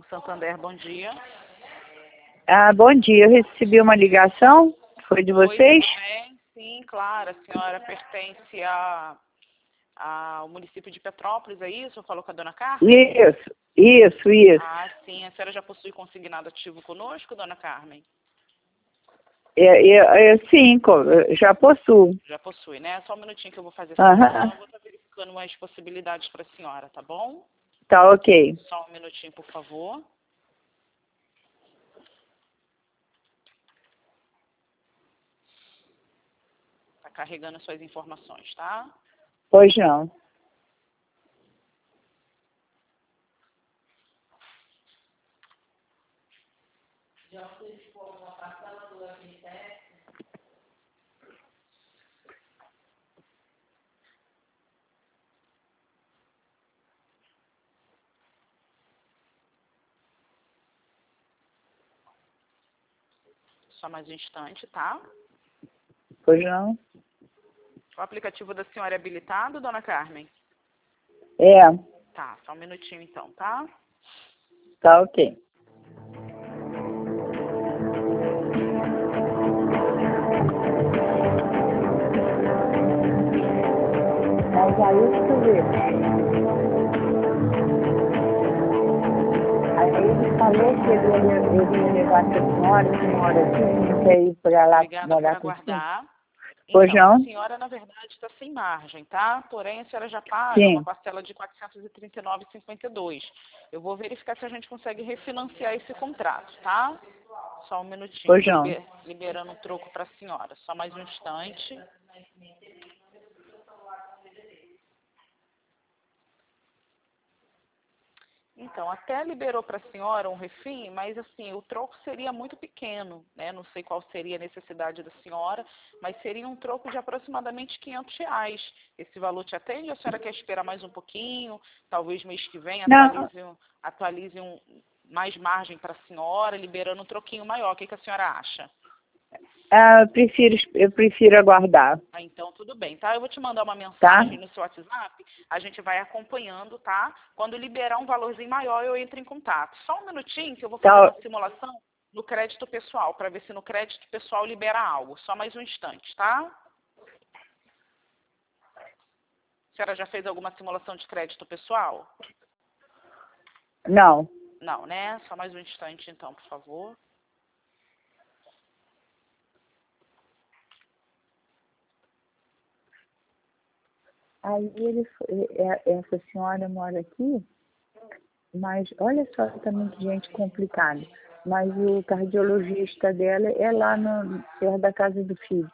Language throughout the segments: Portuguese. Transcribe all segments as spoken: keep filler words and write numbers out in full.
Santander, bom dia. Ah, bom dia. Eu recebi uma ligação. Foi de vocês? Oi, bem? Sim, claro. A senhora pertence a, a, ao município de Petrópolis, é isso? Falou com a dona Carmen? Isso, isso, isso. Ah, sim. A senhora já possui consignado ativo conosco, dona Carmen? É, é, é, sim, co- já possuo. Já possui, né? Só um minutinho que eu vou fazer essa Aham. questão. Eu vou estar verificando umas possibilidades para a senhora, tá bom? Tá ok. Só um minutinho, por favor. Tá carregando as suas informações, tá? Pois não. Só mais um instante, tá? Pois não. O aplicativo da senhora é habilitado, dona Carmen? É, Tá, só um minutinho então, tá? tá ok. Mas aí você vê. Aí ele falou que ele ia, ele ia levar essa senhora, que mora aqui, não quer ir pra lá Obrigada por morar com você. aguardar. Pois Então, a não? senhora, na verdade, está sem margem, tá? Porém, a senhora já paga uma Sim. parcela de quatrocentos e trinta e nove reais e cinquenta e dois centavos. Eu vou verificar se a gente consegue refinanciar esse contrato, tá? Só um minutinho. Pois Tô não. liber- liberando um troco para a senhora. Só mais um instante. Então, até liberou para a senhora um refim, mas assim, o troco seria muito pequeno, né? Não sei qual seria a necessidade da senhora, mas seria um troco de aproximadamente quinhentos reais. Esse valor te atende? A senhora quer esperar mais um pouquinho? Talvez mês que vem Não, atualize, um- atualize um, mais margem para a senhora, liberando um troquinho maior. O que, que a senhora acha? ah, eu prefiro, eu prefiro aguardar, Ah, então tudo bem, tá? Eu vou te mandar uma tá? mensagem no seu WhatsApp, a gente vai acompanhando, tá? Quando liberar um valorzinho maior, eu entro em contato. Só um minutinho que eu vou fazer Tá, uma simulação no crédito pessoal, para ver se no crédito pessoal libera algo. Só mais um instante, tá? A senhora já fez alguma simulação de crédito pessoal? não. Não, né? Só mais um instante, então, por favor. Aí ele, foi- é- essa senhora mora aqui, mas olha só também que gente complicada. Mas o cardiologista dela é lá no, perto da casa do filho.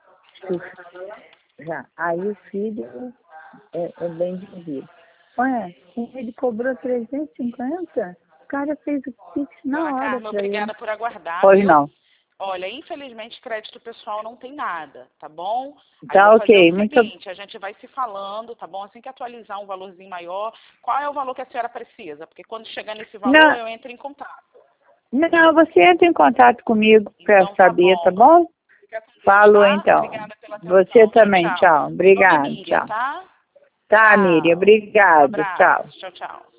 O- Já. Aí o filho é, é bem vivido. Olha, ele cobrou trezentos e cinquenta, o cara fez o Pix na Dona hora Carmen, para ele. obrigada por aguardar, Pois viu? não. Olha, infelizmente crédito pessoal não tem nada, tá bom? Aí Tá vou fazer ok, o muito. seguinte, a gente vai se falando, tá bom? Assim que atualizar um valorzinho maior, qual é o valor que a senhora precisa? Porque quando chegar nesse valor, Não, eu entro em contato. não, você entra em contato comigo para Então tá saber, tá bom. bom? Fica com Deus, Falou tá? então. Obrigada pela Você atenção. Tchau, também, tchau. tchau. Meu nome é Obrigado, Miriam, tchau. tá? Tá, Miriam, Tchau. Um obrigado, tchau. abraço. Tchau, tchau.